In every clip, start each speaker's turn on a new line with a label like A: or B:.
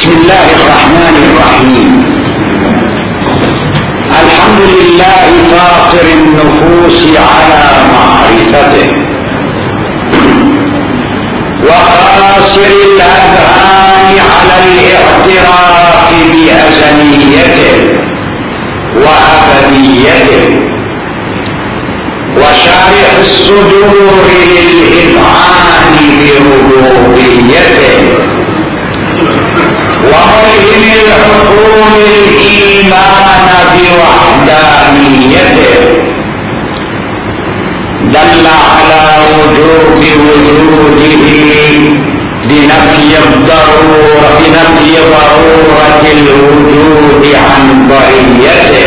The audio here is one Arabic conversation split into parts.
A: بسم الله الرحمن الرحيم. الحمد لله فاطر النفوس على معرفته وقاصر الأذهان على الاعتراف بأزليته وأبديته وشارح الصدور للإذعان بربوبيته وملهم العقول الإيمان بوحدانيته دل على وجوب وجوده بنفي ضرورة الوجود عن بريته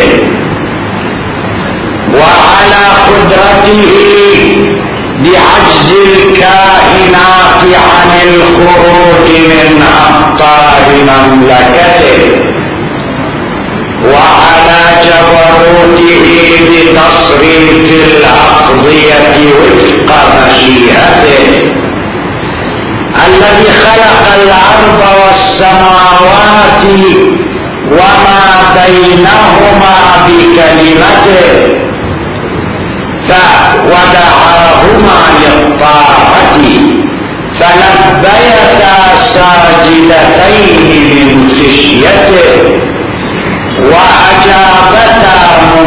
A: وعلى قدرته بعجز الكائنات عن الخروج من أقطار مملكته وعلى جبروته بتصريف الأقضية وفق مشيئته الذي خلق الأرض والسماوات وما بينهما بكلمته ودعاهما للطاعة فلبيتا ساجدتين من خشيته وأجابتا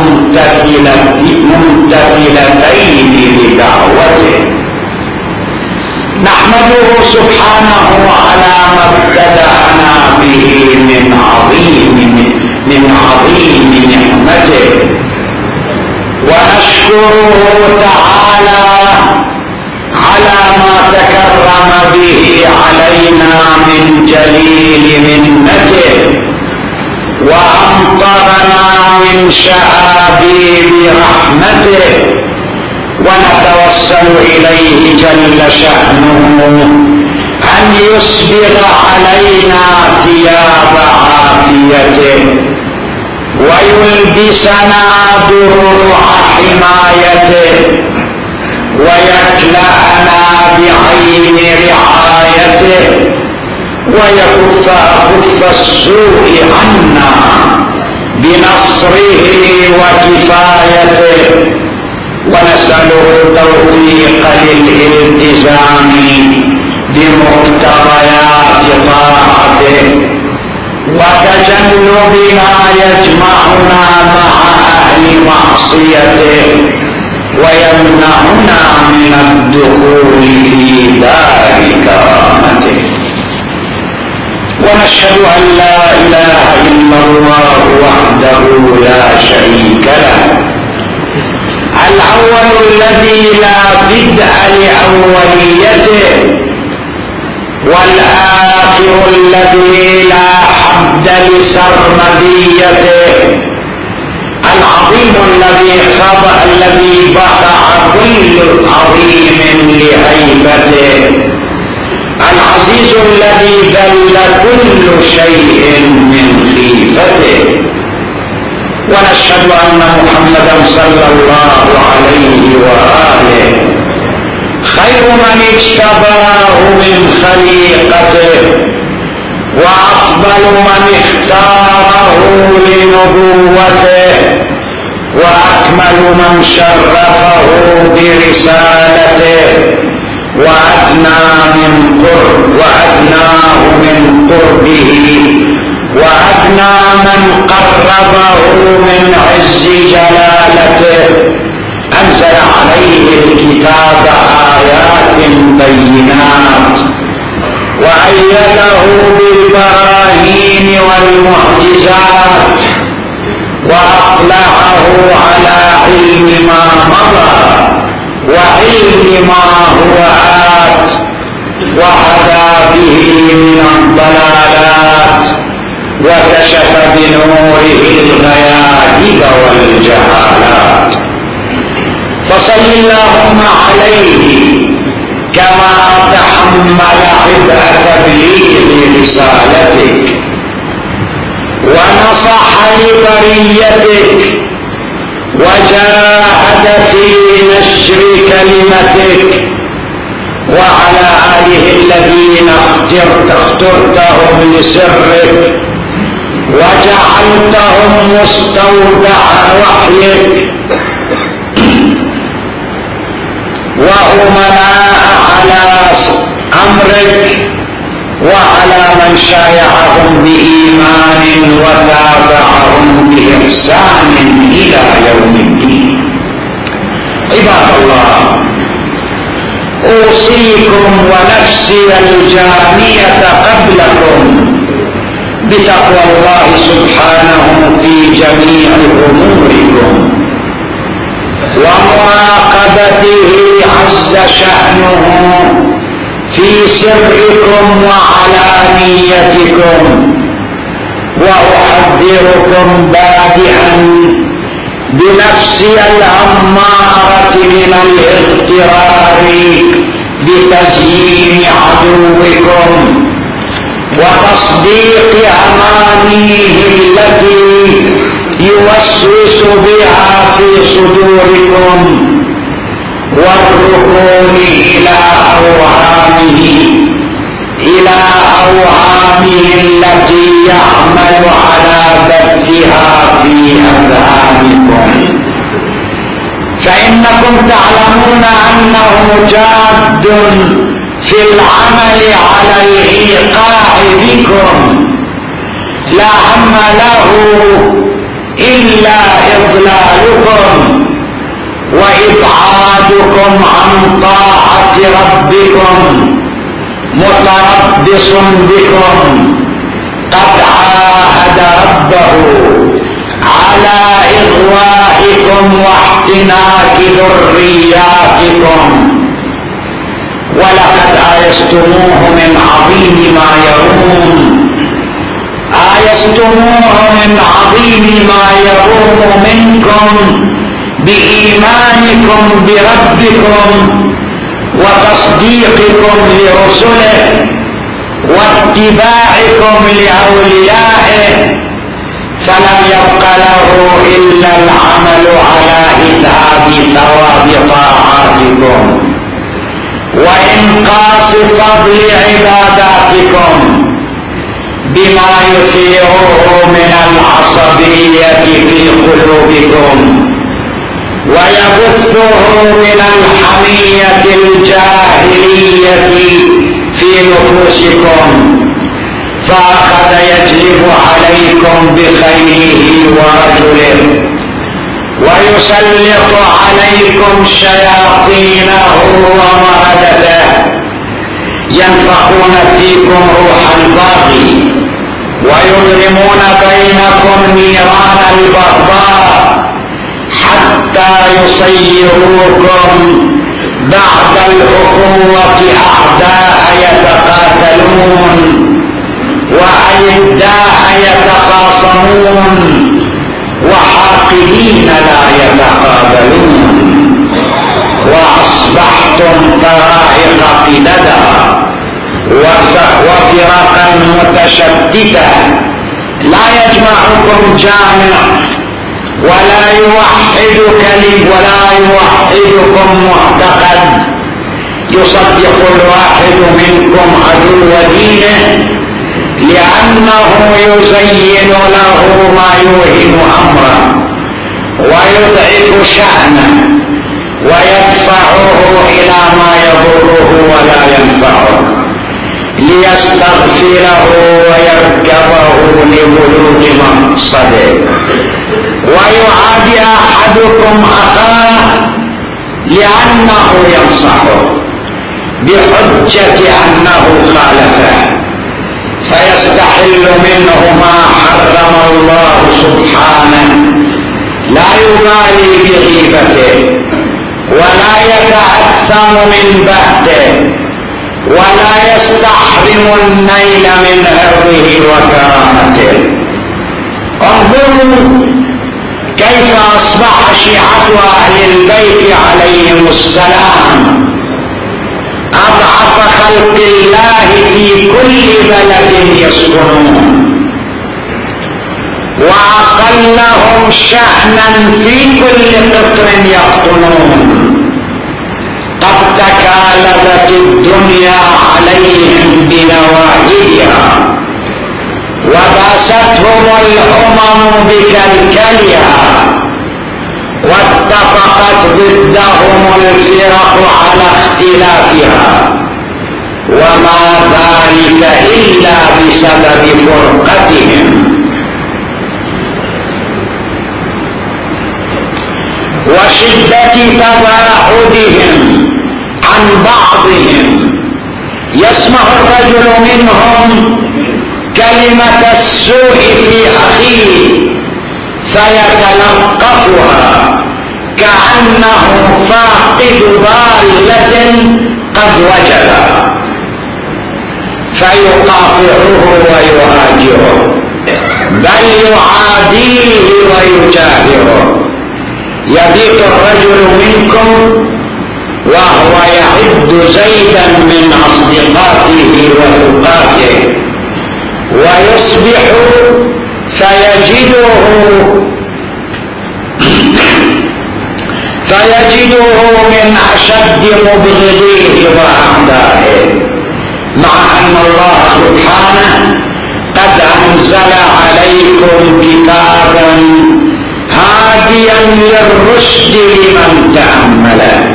A: ممتثلتين لدعوته. نحمده سبحانه على ما ابتدأنا به من عظيم نعمته ونشكره تعالى على ما تكرم به علينا من جليل منته وأمطرنا من شعابيب رحمته ونتوسل إليه جل شأنه أن يسبغ علينا ثياب عافيته ويلبسنا دروع حمايته ويكلأنا بعين رعايته ويكف السوء عنا بنصره وكفايته ونسأله التوفيق للالتزام بمقتضيات طاعته وتجنب ما يجمعنا مع أهل معصيته ويمنعنا من الدخول في دار كرامته. ونشهد أن لا إله إلا الله وحده لا شريك له الأول الذي لا بدء لأوليته والآخر الذي لا حد لسرمديته العظيم الذي بقع كل عظيم لهيبته العزيز الذي ذل كل شيء من خيفته. ونشهد أن محمدا صلى الله عليه وآله خير من اجتباه من خليقته وأفضل من اختاره لنبوته وأكمل من شرفه برسالته وأدناه من قربه وأدنى من قربه من عز جلالته أنزل عليه الكتاب آيات بينات وأيده بالبراهين والمعجزات وأطلعه على علم ما مضى وعلم ما هو آت وهدى به من الضلالات وكشف بنوره الغياهب والجهالات. فصل اللهم عليه كما تحمل عبء تبليغ رسالتك ونصح لبريتك وجاهد في نشر كلمتك وعلى آله الذين اخترتهم لسرك وجعلتهم مستودع وحيك وأمناء على أمرك وعلى من شايعهم بإيمان وتابعهم بإحسان إلى يوم الدين. عباد الله، أوصيكم ونفسي الجانية قبلكم بتقوى الله سبحانه في جميع أموركم ومراقبته عز شأنه في سركم وعلانيتكم، وأحذركم بادئا بنفسي الأمارة من الاغترار بتزيين عدوكم وتصديق أمانيه التي يوسوس بها في صدوركم والركون إلى أوهامه التي يعمل على بثها في أذهانكم، فإنكم تعلمون أنه جاد في العمل على الإيقاع بكم، لا هم له إلا إضلالكم وإبعادكم عن طاعة ربكم، متربص بكم قد عاهد ربه على إغوائكم واحتناك ذرياتكم، ولقد آيستموه من عظيم ما يروم منكم بإيمانكم بربكم وتصديقكم لرسله واتباعكم لأوليائه، فلم يبق له إلا العمل على إذهاب ثواب طاعاتكم وإنقاص فضل عباداتكم بما يثيره من العصبية في قلوبكم ويبثه من الحمية الجاهلية في نفوسكم، فأخذ يجلب عليكم بخيله ورجله ويسلط عليكم شياطينه ومردته ينفخون فيكم روح الباغي ويضرمون بينكم نيران البغضاء حتى يصيروكم بعد الأخوة أعداء يتقاتلون وأعداء يتخاصمون وحاقدين لا يتقابلون، وأصبحتم طرائق قددا وفرقا متشتتة لا يجمعكم جامع ولا يوحدكم معتقد، يصدق الواحد منكم عدو دينه لأنه يزين له ما يوهن أمره ويضعف شأنه ويدفعه إلى ما يضره ولا ينفعه ليستغفره ويركبه لبلوغ مقصده، ويعادي أحدكم أخاه لأنه ينصحه بحجة أنه خالفه فيستحل منه ما حرم الله سبحانه، لا يبالي بغيبته ولا يتأثم من بهته ولا يستحرم النيل من عرضه وكرامته. انظروا كيف أصبح شيعة أهل البيت عليهم السلام أضعف خلق الله في كل بلد يسكنون وأقلهم شأنا في كل قطر يقطنون، قد تكالبت الدنيا عليهم بنواهبها داستهم الأمم بكلكلها واتفقت ضدهم الفرق على اختلافها، وما ذلك إلا بسبب فرقتهم وشدة تباعدهم عن بعضهم. يسمع الرجل منهم كلمة السوء في أخيه فيتلقفها كأنه فاقد ضالة قد وجدها، فيقاطعه ويهاجره، بل يعاديه ويجاهره. يبيت الرجل منكم وهو يعد زيدا من أصدقائه وثقاته، ويصبح فيجده من أشد مبغضيه وأعدائه، مع أن الله سبحانه قد أنزل عليكم كتابا هاديا للرشد لمن تأمله،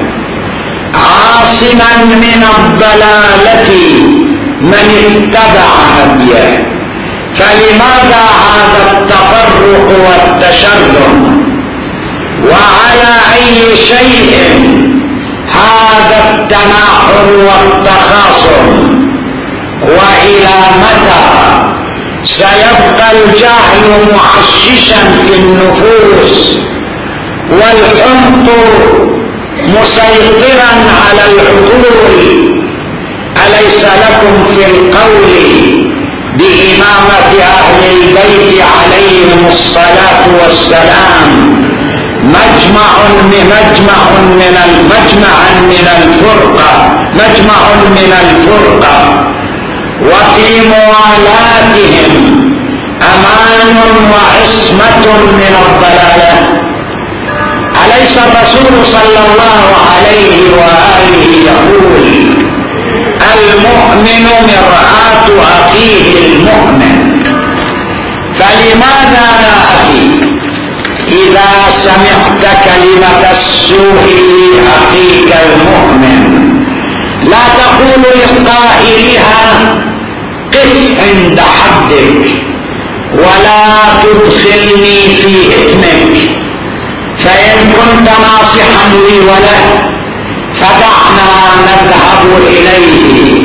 A: عاصما من الضلالة من اتبع هديه. فلماذا هذا التفرق والتشرذم؟ وعلى أي شيء هذا التناحر والتخاصم؟ وإلى متى سيبقى الجهل معششا في النفوس والحمق مسيطرا على العقول؟ أليس لكم في القول بإمامة أهل البيت عليهم الصلاة والسلام مجمع من الفرقة، وفي موالاتهم أمان وعصمة من الضلالة؟ أليس الرسول صلى الله عليه وآله يقول المؤمن مرآة أخيه المؤمن؟ فلماذا يا أخي إذا سمعت كلمة السوء لأخيك المؤمن لا تقول لقائلها قف عند حدك ولا تدخلني في إثمك، فإن كنت ناصحا لي وله فدعنا نذهب إليه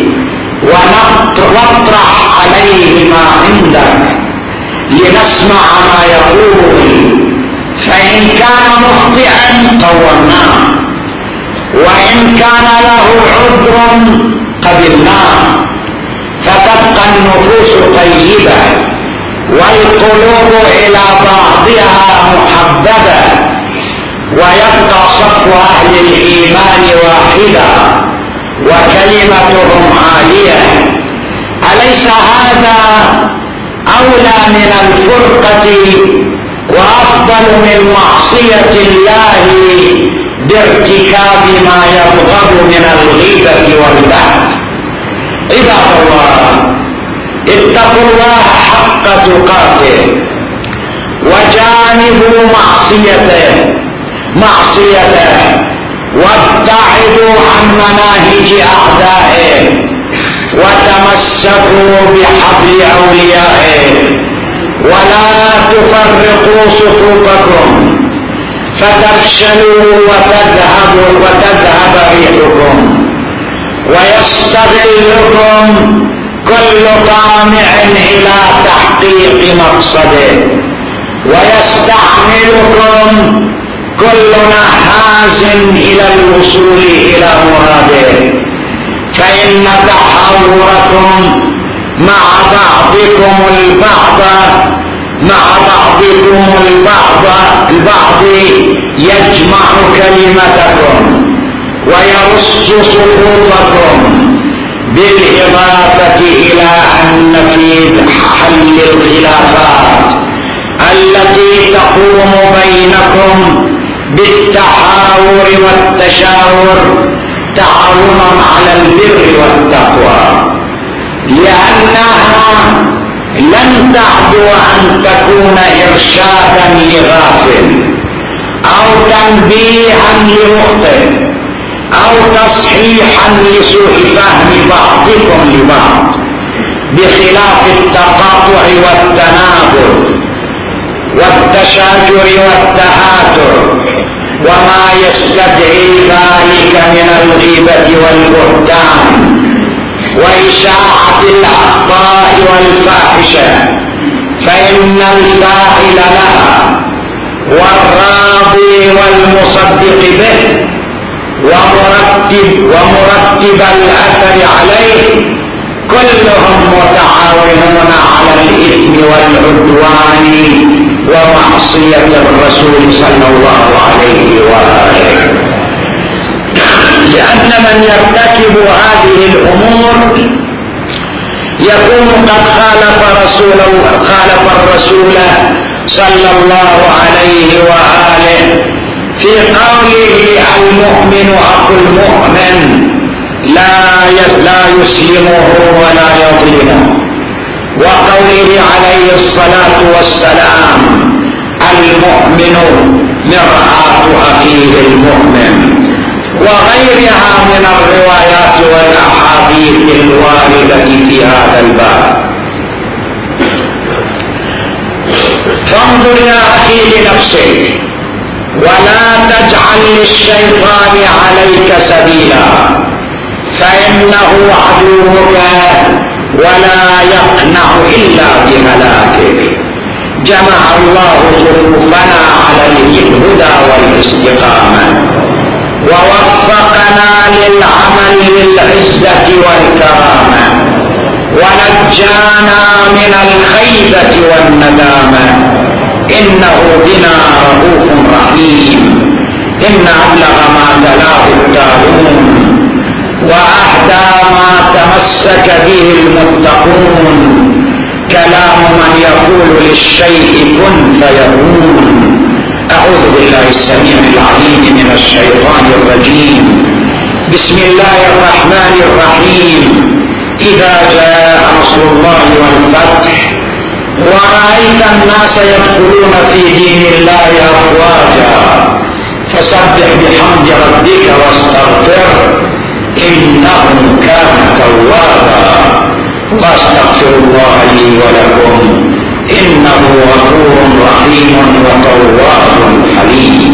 A: ونطرح عليه ما عندك لنسمع ما يقول، فإن كان مخطئا قومناه، وإن كان له عذر قبلناه، فتبقى النفوس طيبة والقلوب إلى بعضها محببة، ويبقى صف أهل الإيمان واحدا وكلمتهم عالية. أليس هذا أولى من الفرقة وأفضل من معصية الله بارتكاب ما يبغض من الغيبة والبهت؟ عباد الله، اتقوا الله حق تقاته وجانبوا معصيته وابتعدوا عن مناهج أعدائه وتمسكوا بحبل أوليائه، ولا تفرقوا صفوفكم فتفشلوا وتذهب ريحكم، ويستغلكم كل طامع إلى تحقيق مقصده، ويستعملكم كل نحاز إلى الوصول إلى مراده، فإن تحاوركم مع بعضكم البعض يجمع كلمتكم ويرص صفوفكم، بالإضافة إلى أن في حل الخلافات التي تقوم بينكم بالتحاور والتشاور تعاونا على البر والتقوى، لأنها لن تعدو أن تكون إرشادا لغافل أو تنبيها لمخطئ أو تصحيحا لسوء فهم بعضكم لبعض، بخلاف التقاطع والتنابذ والتشاجر والتهاتر وما يستدعي ذلك من الغيبة والبهتان وإشاعة الأخطاء والفاحشة، فإن الفاعل لها والراضي والمصدق به ومرتب الأثر عليه كلهم متعاونون على الإثم والعدوان ومعصية الرسول صلى الله عليه وآله، لأن من يرتكب هذه الأمور يكون قد خالف الرسول صلى الله عليه وآله في قوله المؤمن أخو المؤمن لا يسلمه ولا يظلمه، وقوله عليه الصلاة والسلام المؤمن مرآة أخيه المؤمن، وغيرها من الروايات والأحاديث الواردة في هذا الباب. فانظر يا أخي لنفسك ولا تجعل للشيطان عليك سبيلا، فإنه عدوك ولا يقنع إلا بهلاكك. جمع الله صفوفنا عليه الهدى والاستقامة ووفقنا للعمل للعزة والكرامة ونجانا من الخيبة والندامة، إنه بنا رؤوف رحيم. إن أبلغ ما تلاه التالون وأهدى ما تمسك به المتقون كلام من يقول للشيء كن فيكون. أعوذ بالله السميع العليم من الشيطان الرجيم. بسم الله الرحمن الرحيم. إذا جاء نصر الله والفتح ورأيت الناس يدخلون في دين الله أفواجا فسبح بحمد ربك واستغفره إنه كان توابا، واستغفر الله لي ولكم إنه غفور رحيم وتواب حليم.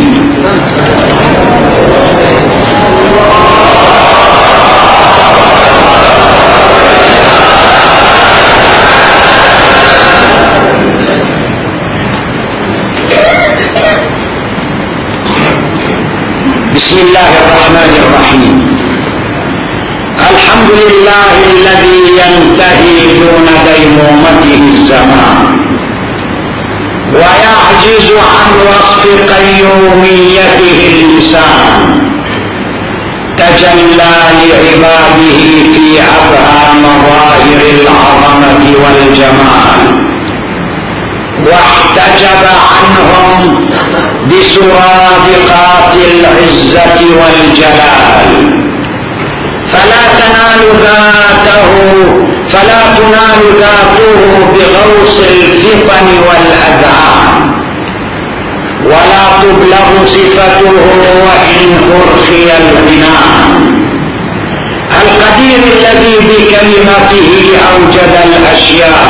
A: بسم الله الرحمن الرحيم. الحمد لله الذي ينتهي دون ديمومته الزمان ويعجز عن وصف قيوميته اللسان، تجلى لعباده في أبهى مظاهر العظمة والجمال واحتجب عنهم بسرادقات العزة والجلال، فلا تنال ذاته بغوص الفطن والأذعان، ولا تبلغ صفته وإن أرخي العنان. القدير الذي بكلمته أوجد الأشياء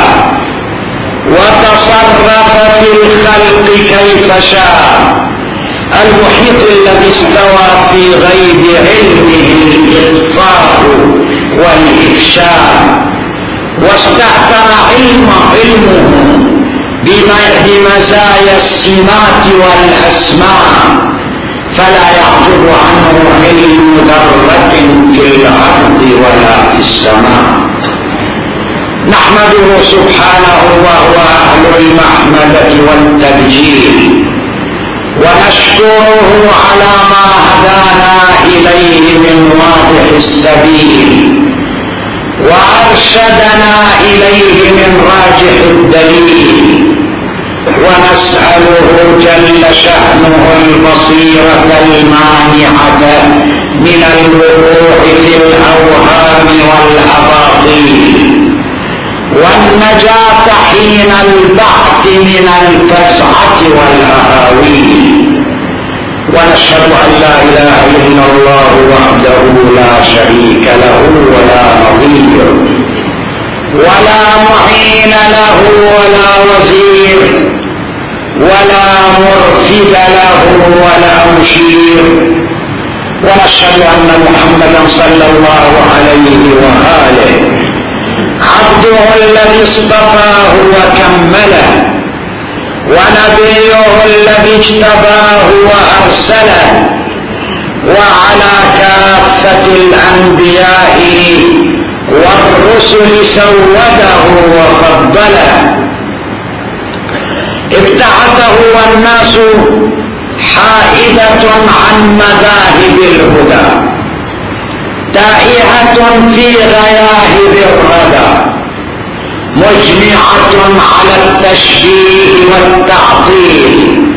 A: وتصرف في الخلق كيف شاء، المحيط الذي استوى في غيب علمه الإخفاء والإفشاء، واستأثر علمه بمزايا السمات والأسماء، فلا يعزب عنه علم ذرة في الأرض ولا في السماء. نحمده سبحانه وهو أهل المحمدة والتبجيل، ونشكره على ما هدانا إليه من واضح السبيل وأرشدنا إليه من راجح الدليل، ونسأله جل شأنه البصيرة المانعة من الوقوع في الأوهام والأباطيل، والنجاة النجاة حين البعث من الفزعة والأهاويل. ونشهد أن لا إله إلا الله وحده لا شريك له ولا نظير ولا معين له ولا وزير ولا مرشد له ولا مشير. ونشهد أن محمدا صلى الله عليه وآله عبده الذي اصطفاه وكمله ونبيه الذي اجتباه وأرسله وعلى كافة الأنبياء والرسل سوده وفضله. ابتعثه والناس حائدة عن مذاهب الهدى تائهة في غياهب الردى مجمعة على التشبيه والتعطيل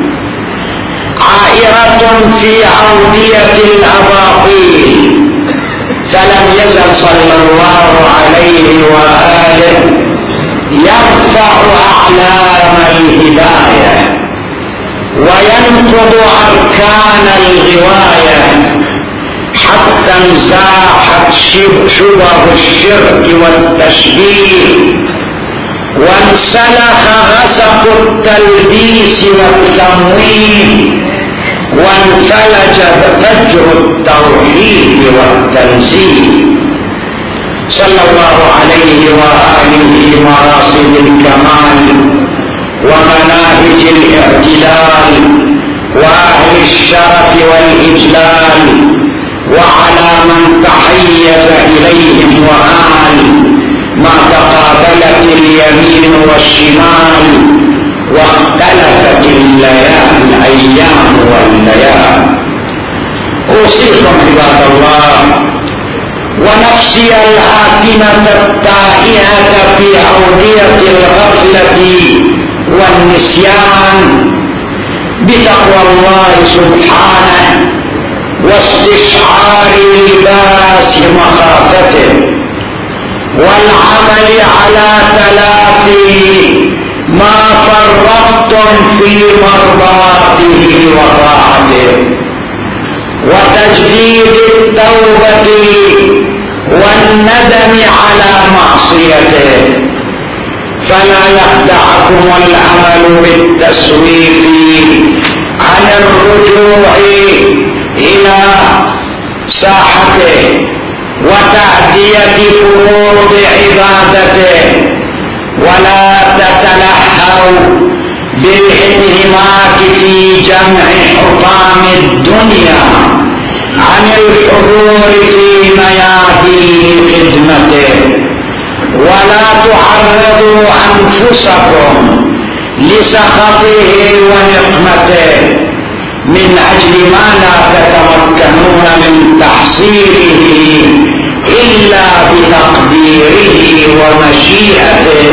A: عائرة في أودية الأباطيل. فلم يزل صلى الله عليه وآله يرفع أعلام الهداية وينقض أركان الغواية حتى انزاحت شبه الشرك والتشبيه وانسلخ غسق التلبيس والتمويه وانفلج فجر التوحيد والتنزيه. صلى الله عليه وآله مراصد الكمال ومناهج الاعتدال وأهل الشرف والإجلال وعلى من تحيز إليهم وآل ما تقابلت اليمين والشمال واختلفت الأيام والليال. أوصيكم عباد الله ونفسي الآثمة التائهة في أودية الغفلة والنسيان بتقوى الله سبحانه واستشعار لباس مخافته والعمل على تلافي ما فرطتم في مرضاته وطاعته وتجديد التوبة والندم على معصيته. فلا يخدعكم الأمل بالتسويف عن الرجوع إلى ساحته وتأدية فروض عبادته ولا تتلهوا بالانهماك في جمع حطام الدنيا عن الحضور في ميادين خدمته ولا تعرضوا أنفسكم لسخطه ونقمته من أجل ما لا تتمكنون من تحصيله إلا بتقديره ومشيئته.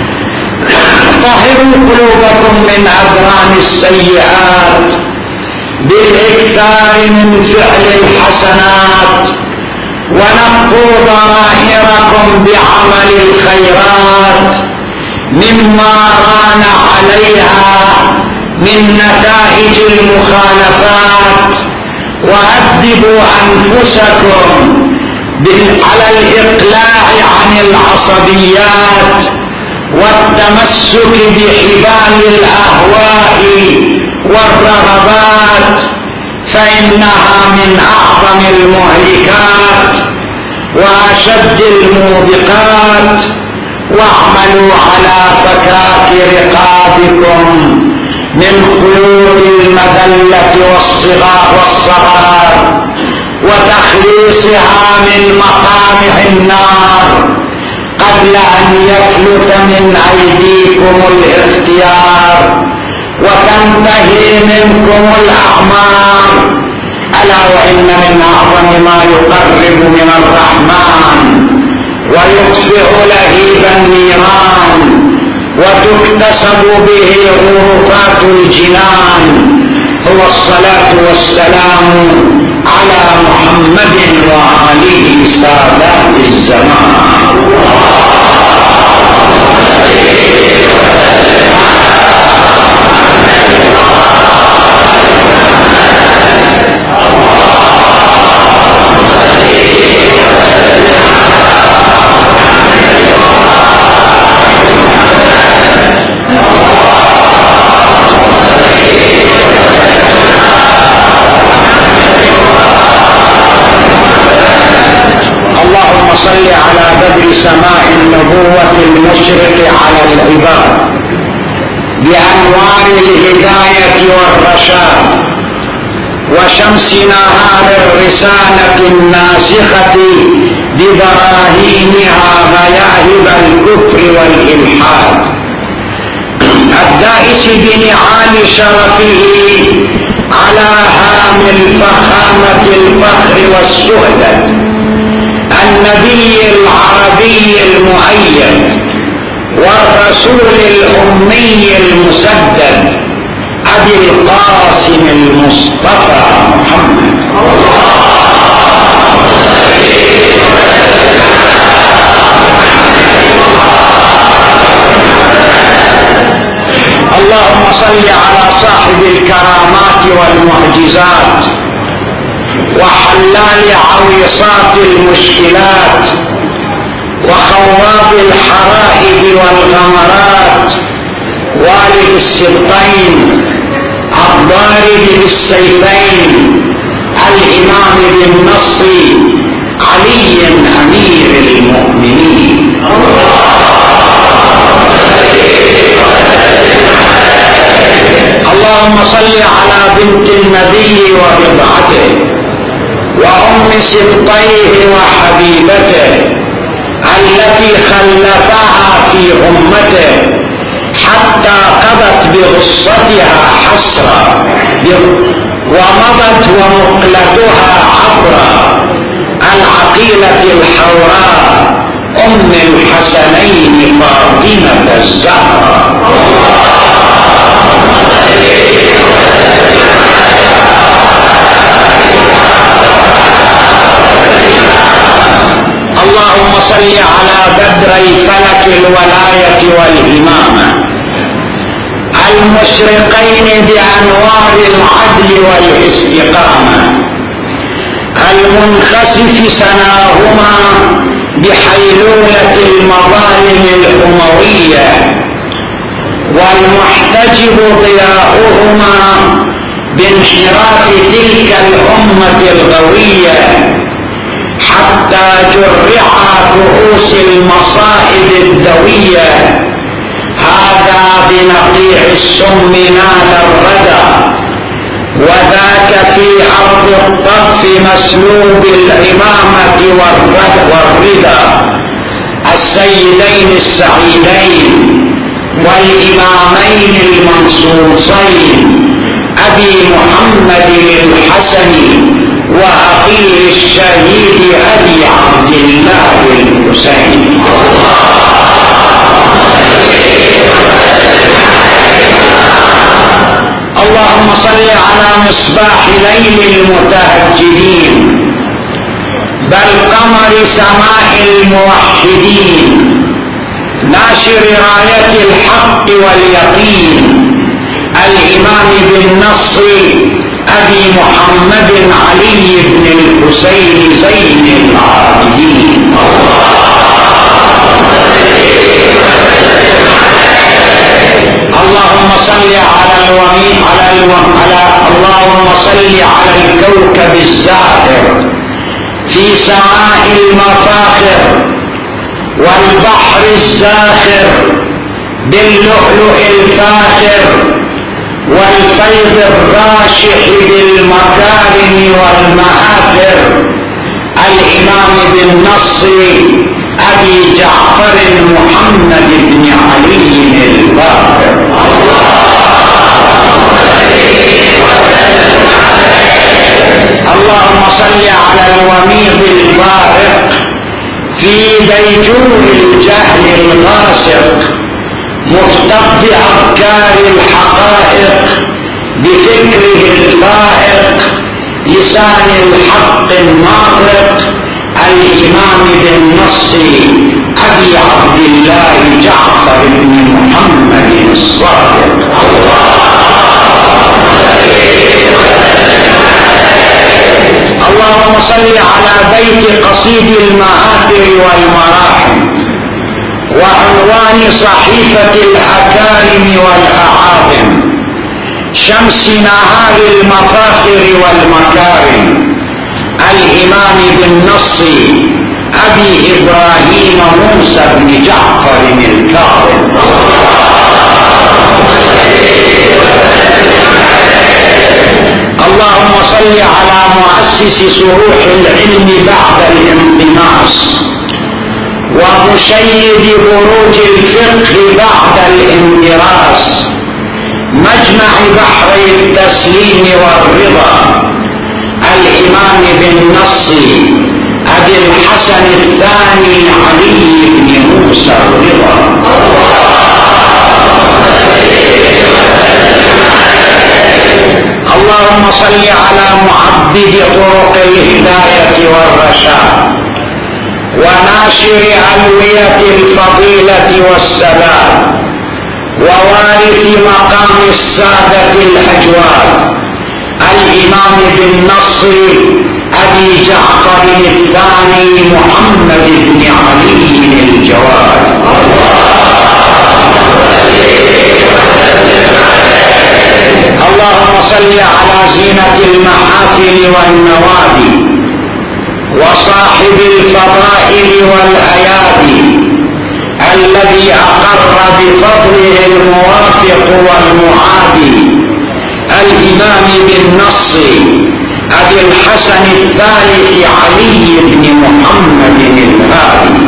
A: طهروا قلوبكم من أدران السيئات بالإكثار من فعل الحسنات ونقوا ضمائركم بعمل الخيرات مما ران عليها من نتائج المخالفات وأدبوا أنفسكم على الإقلاع عن العصبيات والتمسك بحبال الأهواء والرغبات فإنها من أعظم المهلكات وأشد الموبقات. واعملوا على فكاك رقابكم من قيود المذلة والصغار وتخليصها من مقامع النار قبل أن يفلت من أيديكم الاختيار وتنتهي منكم الأعمار. ألا وإن من أعظم ما يقرب من الرحمن ويطفئ لهيب النيران وتكتسب به غرفات الجنان هو الصلاة والسلام على محمد وآله سادات الزمان. النبوة المشرق على العباد بأنوار الهداية والرشاد، وشمس نهار الرسالة الناسخة ببراهينها غياهب الكفر والإلحاد، الدائس بنعال شرفه على هام الفخامة الفخر والسؤدد، النبي العربي المؤيد والرسول الأمي المسدد أبي القاسم المصطفى محمد. اللهم صل على صاحب الكرامات والمعجزات وحلال عويصات المشكلات وخواب الحرائب والغمرات، والد السبطين الضارب بالسيفين الإمام بالنص علي أمير المؤمنين. اللهم صل على بنت النبي وبضعته وأم سبطيه وحبيبته التي خلفها في أمته حتى قضت بغصتها حسرا ومضت ومقلتها عبرا، العقيلة الحوراء أم الحسنين فاطمة الزهراء. اللهم صل على بدري فلك الولاية والإمامة المشرقين بأنوار العدل والاستقامة، المنخسف سناهما بحيلولة المظالم الأموية، والمحتجب ضياؤهما بانحراف تلك الأمة الغوية حتى جرعا كؤوس المصائب الدوية. هذا بنقيع السم نال الردى، وذاك في أرض الطف مسلوب الإمامة والردى، السيدين السعيدين والإمامين المنصوصين أبي محمد الحسن وأخيه الشهيد أبي عبد الله الحسين. اللهم صل على مصباح ليل المتهجدين بل قمر سماء الموحدين، ناشر راية الحق واليقين، الإمام بالنص أبي محمد علي بن الحسين زين العابدين. اللهم صل على الكوكب الزاهر في سماء المفاخر، والبحر الزاخر باللؤلؤ الفاخر، والفيض الراشح بالمكارم والمآثر، الإمام بالنص أبي جعفر محمد بن علي الباقر. اللهم صل على الوميض البارق في ديجور الجهل الغاسق، مفتق أفكار الحقائق بفكره الفائق، لسان الحق الناطق، الإمام بالنص أبي عبد الله جعفر بن محمد الصادق. اللهم صل على بيت قصيد المآثر والمراحم وعنوان صحيفة الأكارم والأعاظم، شمس نهار المفاخر والمكارم، الإمام بالنص أبي إبراهيم موسى بن جعفر الكاظم. اللهم صل على مؤسس سروح العلم بعد الانطماس، ومشيد بروج الفقه بعد الاندراس، مجمع بحري التسليم والرضا، الإمام بالنص أبي الحسن الثاني علي بن موسى الرضا. اللهم صل على معبد طرق الهداية والرشاد، وناشر ألوية الفضيلة والسداد، ووارث مقام السادة الأجواد، الإمام بالنصر أبي جعفر الثاني محمد بن علي الجواد. اللهم صل على زينة المحافل والنوادي، وصاحب الفضائل والأيادي، الذي أقر بفضله الموافق والمعادي، الإمام بالنص أبي الحسن الثالث علي بن محمد الهادي.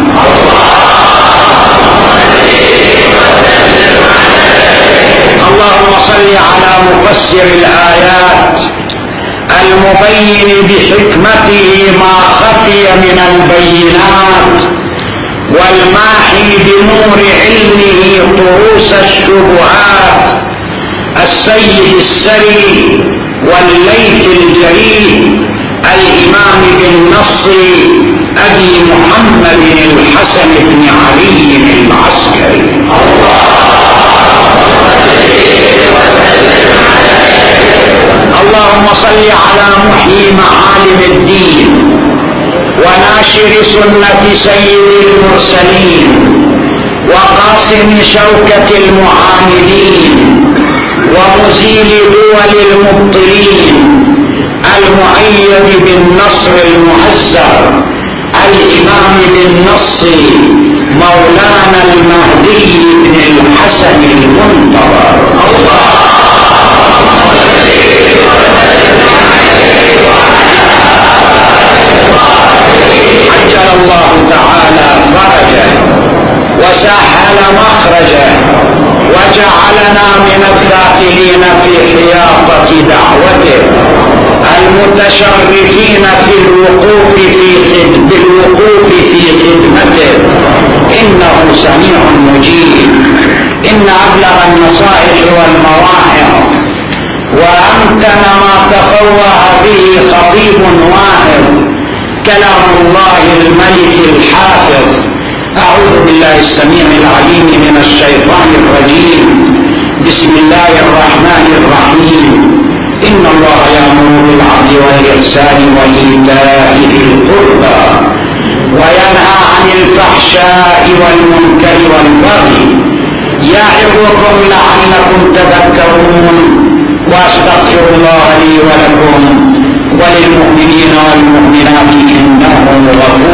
A: اللهم صل على مفسر الآيات المبين بحكمته ما خفي من البينات، والماحي بنور علمه طروس الشبهات، السيد السري والليث الجريء، الإمام بالنص أبي محمد الحسن بن علي العسكري. اللهم صل على محيي معالم الدين، وناشر سنة سيد المرسلين، وقاصم شوكة المعاندين، ومزيل دول المبطلين، المؤيد بالنصر المعزر، الإمام بالنص مولانا المهدي بن الحسن المنتظر. عجل الله تعالى فرجه وسهل مخرجه، وجعلنا من الداخلين في حياطة دعوته، المتشرفين بالوقوف في خدمته، إنه سميع مجيب. إن أبلغ النصائح والمواعظ وأمكن ما تفوه به خطيب واعظ كلام الله الملك الحافظ. أعوذ بالله السميع العليم من الشيطان الرجيم. بسم الله الرحمن الرحيم. إن الله يأمر بالعدل والإحسان وإيتاء ذي القربى، وينهى عن الفحشاء والمنكر والبغي، يعظكم لعلكم تذكرون. وأستغفر الله لي ولكم وللمؤمنين والمؤمنات إنه غفور